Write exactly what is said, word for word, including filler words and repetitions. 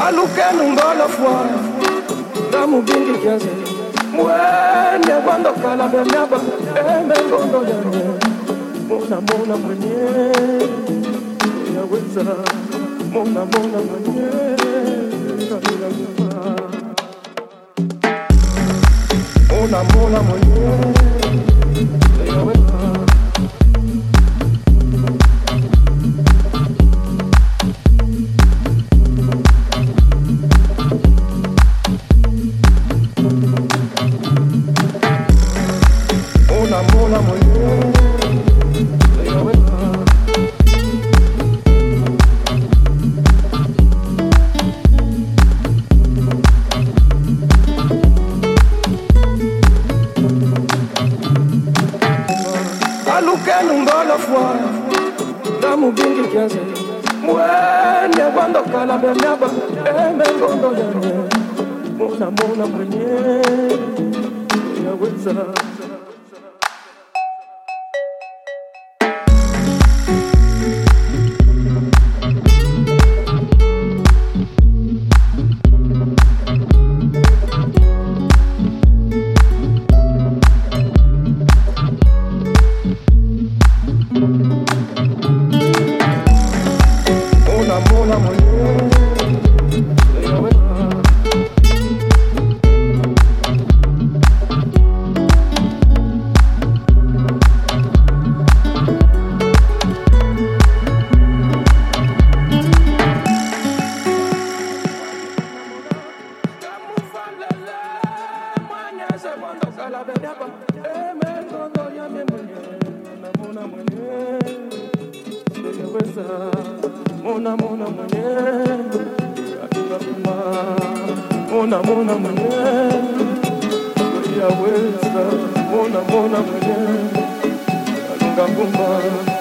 Alukenu ngolo fwa Namu bingi kiaze Mwene wando kala benyaba Eme ngondo yanye Mona mona mwenye Ya weza Mona mona mwenye Kabila kufa Mona mona mwenye Ya weza Mona mona mwenye Ya weza Alukenu ngolo fwa Namu bingi kiaze Mwene wando kala benyaba Eme ngondo yanye Mona mona mwenye Ya weza Mona mona mwenye Ya weza Mona mona mwenye Mona mona mwenye Ya weza Mona mona mwenye Alunga kumba